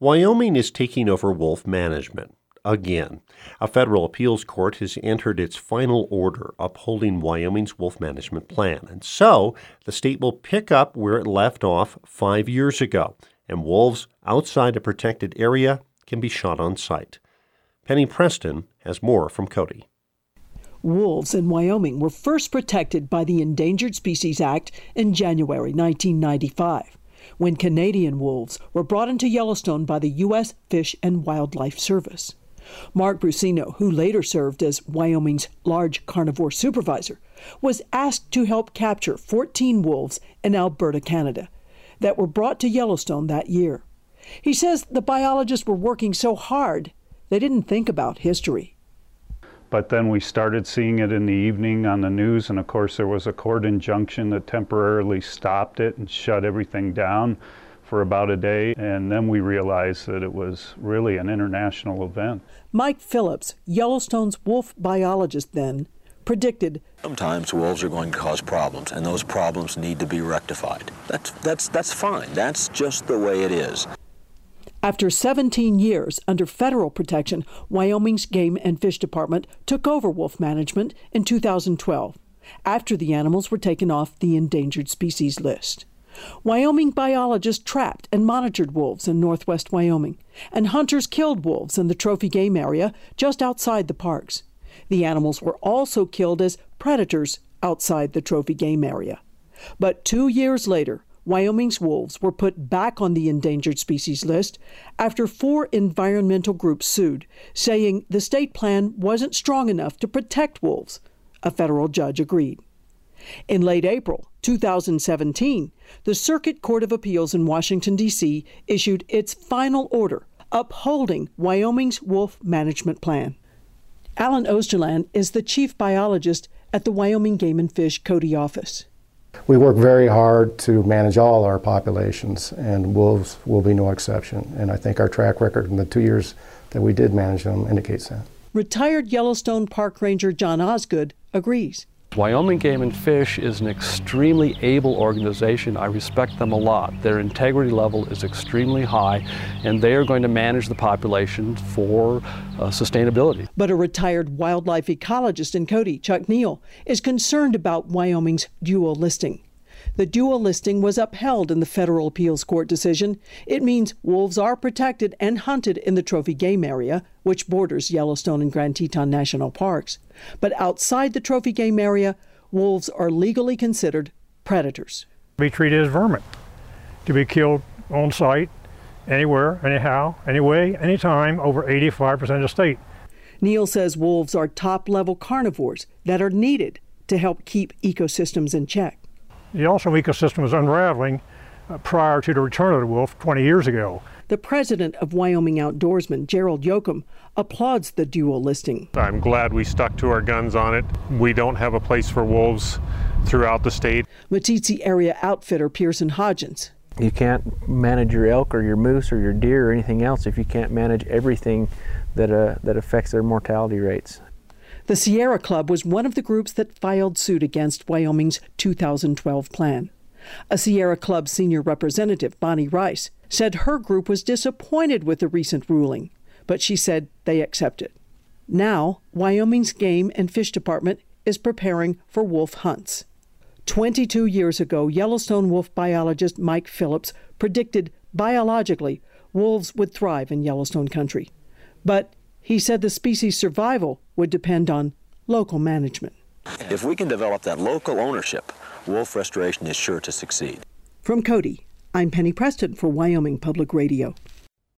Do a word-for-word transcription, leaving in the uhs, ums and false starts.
Wyoming is taking over wolf management again. A federal appeals court has entered its final order upholding Wyoming's wolf management plan. And so the state will pick up where it left off five years ago, and wolves outside a protected area can be shot on sight. Penny Preston has more from Cody. Wolves in Wyoming were first protected by the Endangered Species Act in January nineteen ninety-five, when Canadian wolves were brought into Yellowstone by the U S Fish and Wildlife Service. Mark Brusino, who later served as Wyoming's large carnivore supervisor, was asked to help capture fourteen wolves in Alberta, Canada, that were brought to Yellowstone that year. He says the biologists were working so hard, they didn't think about history. But then we started seeing it in the evening on the news, and of course there was a court injunction that temporarily stopped it and shut everything down for about a day, and then we realized that it was really an international event. Mike Phillips, Yellowstone's wolf biologist then, predicted sometimes wolves are going to cause problems, and those problems need to be rectified. That's, that's, that's fine. That's just the way it is. After seventeen years under federal protection, Wyoming's Game and Fish Department took over wolf management in two thousand twelve, after the animals were taken off the endangered species list. Wyoming biologists trapped and monitored wolves in northwest Wyoming, and hunters killed wolves in the trophy game area just outside the parks. The animals were also killed as predators outside the trophy game area. But two years later, Wyoming's wolves were put back on the endangered species list after four environmental groups sued, saying the state plan wasn't strong enough to protect wolves. A federal judge agreed. In late April two thousand seventeen, the Circuit Court of Appeals in Washington, D C issued its final order upholding Wyoming's wolf management plan. Alan Osterland is the chief biologist at the Wyoming Game and Fish Cody office. We work very hard to manage all our populations, and wolves will be no exception. And I think our track record in the two years that we did manage them indicates that. Retired Yellowstone Park Ranger John Osgood agrees. Wyoming Game and Fish is an extremely able organization. I respect them a lot. Their integrity level is extremely high, and they are going to manage the population for uh, sustainability. But a retired wildlife ecologist in Cody, Chuck Neal, is concerned about Wyoming's dual listing. The dual listing was upheld in the federal appeals court decision. It means wolves are protected and hunted in the trophy game area, which borders Yellowstone and Grand Teton National Parks. But outside the trophy game area, wolves are legally considered predators. Be treated as vermin, to be killed on site, anywhere, anyhow, anyway, anytime, over eighty-five percent of the state. Neal says wolves are top-level carnivores that are needed to help keep ecosystems in check. The Yellowstone ecosystem was unraveling uh, prior to the return of the wolf twenty years ago. The president of Wyoming Outdoorsmen, Gerald Yoakum, applauds the dual listing. I'm glad we stuck to our guns on it. We don't have a place for wolves throughout the state. Meeteetse area outfitter Pearson Hodgins. You can't manage your elk or your moose or your deer or anything else if you can't manage everything that, uh, that affects their mortality rates. The Sierra Club was one of the groups that filed suit against Wyoming's two thousand twelve plan. A Sierra Club senior representative, Bonnie Rice, said her group was disappointed with the recent ruling, but she said they accept it. Now, Wyoming's Game and Fish Department is preparing for wolf hunts. twenty-two years ago, Yellowstone wolf biologist Mike Phillips predicted biologically wolves would thrive in Yellowstone country. But he said the species' survival would depend on local management. If we can develop that local ownership, wolf restoration is sure to succeed. From Cody, I'm Penny Preston for Wyoming Public Radio.